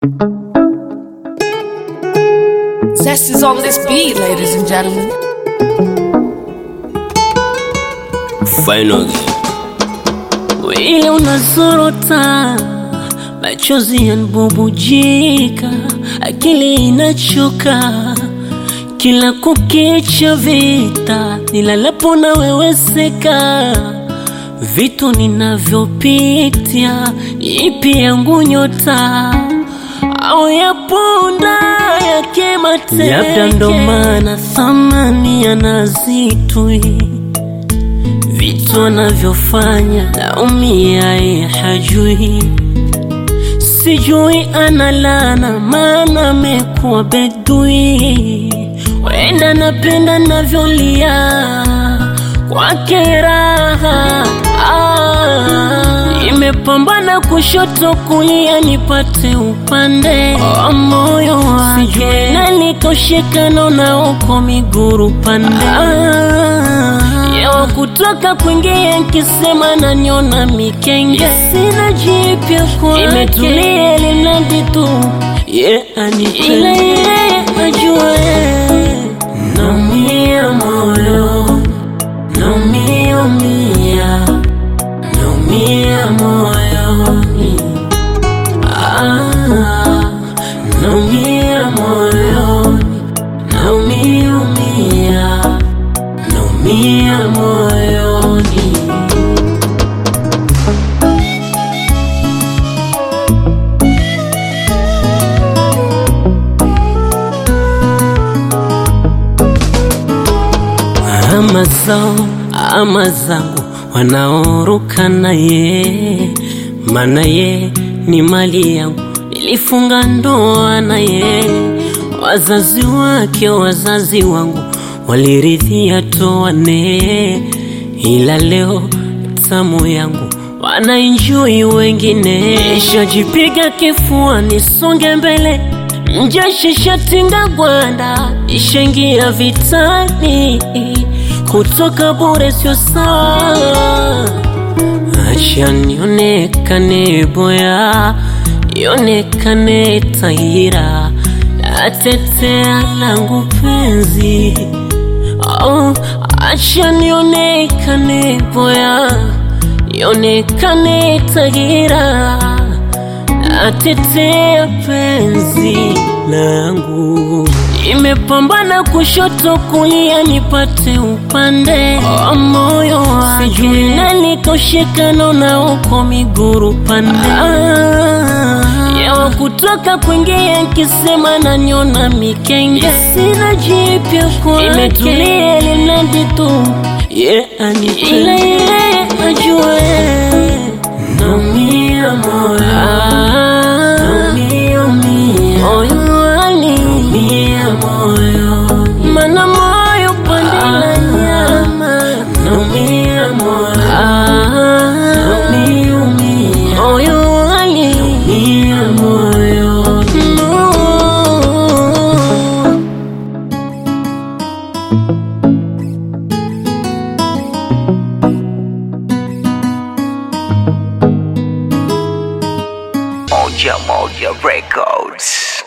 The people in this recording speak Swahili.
Zest is on this beat, ladies and gentlemen. Finally, wile unazorota, machozi yanabubujika, akili inachoka, kila kukicha vita, nilalapo na weweseka, vitu ninavyopitia, ipi yangu nyota, au yapunda yake mateke. Labda ndo maana thamani yanazitwi, vitu anavyofanya naumia yeye hajui. Sijui analana maana amekuwa bedui, wenda napenda navyolia kwake raha. Nimepambana kushoto kulia nipate upande wa moyo wake, sijui nalikoshekana na uko miguru pande. Yawa kutoka kuingia nkisema na nyona mikenge, sina jipya kwake, imetulia linadi tu anipende. Ile ajue naumia moyo, naumia moyoni, naumia moyoni, naumia moyoni. Ama zangu wanaoruka na ye, maana ye ni mali yangu, nilifunga ndoa na ye. Wazazi wake wazazi wangu waliridhia toane, ila leo tamu yangu wanaenjoy wengine. Nishajipiga kifua nisonge mbele, mjeshi shatinga gwanda, ishaingia vitani, kutoka bure sio sawa. Acha nionekane boya, nionekane taira, natetea langu penzi. Acha nionekane boya, nionekane taira, natetea penzi langu. Nimepambana kushoto kulia nipate upande wa moyo wake, sijui nalikoshekana na uko miguru pande. Yawa kutoka kuingia nkisema na nyona mikenge, sina jipya kwake, imetulia linadi tu anipende. Ile ajue naumia moyo, mana moyo pande la nyama, naumia moyo, moyo wali, naumia moyo. Moja Records.